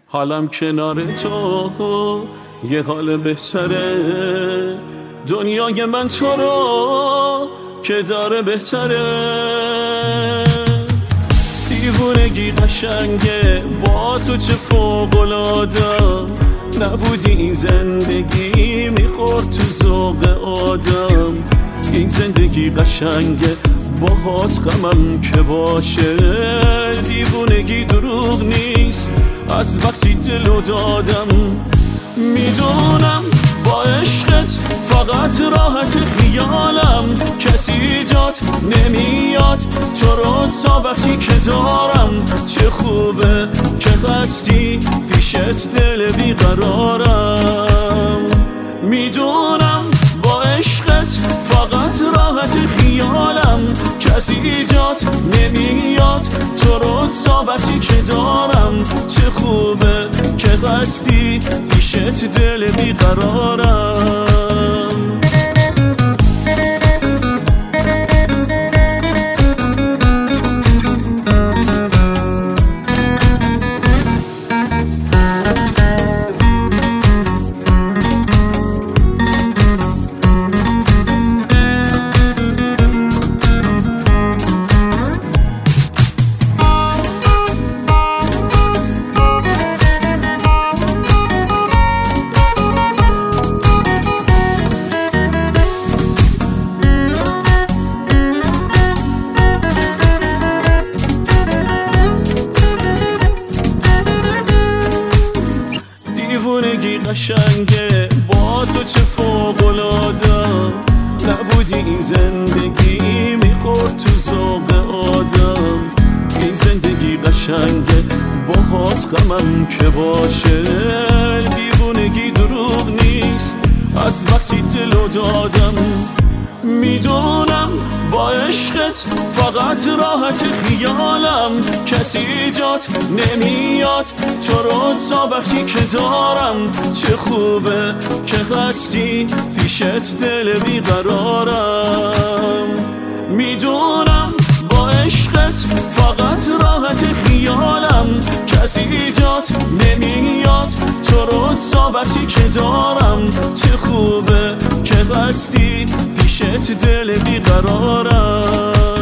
حالم کنار تو یه حال بهتره، دنیای من تو رو که داره بهتره. دیوونگی قشنگه با تو چه فوق‌العاده، نبودی این زندگی میخورد تو ذوق آدم. این زندگی قشنگه باهات غمم که باشه، دیوونگی دروغ نیست از وقتی دلو دادم. میدونم با عشقت فقط راحت خیالم، کسی جات نمیاد تو رو تا وقتی که دارم. چه خوبه که هستی پیشت دل بیقرارم. میدونم با عشقت فقط راحت خیالم، کسی جات نمیاد تو رو تا وقتی که دارم. چه خوبه که هستی پیشت دل بیقرارم. دیوونگی قشنگه با تو چه فوق‌العاده، نبودی این زندگی میخورد تو ذوق آدم. این زندگی قشنگه باهات غمم که باشه، دیوونگی دروغ نیست از وقتی دلو دادم. میدونم با عشقت فقط راحت خیالم، کسی جات نمیاد تو رو تا وقتی که دارم. چه خوبه که هستی پیشت دل بیقرارم. میدونم با عشقت فقط راحت خیالم، کسی جات نمیاد تو رو تا وقتی که دارم. چه خوبه که هستی پیشت دل بیقرارم.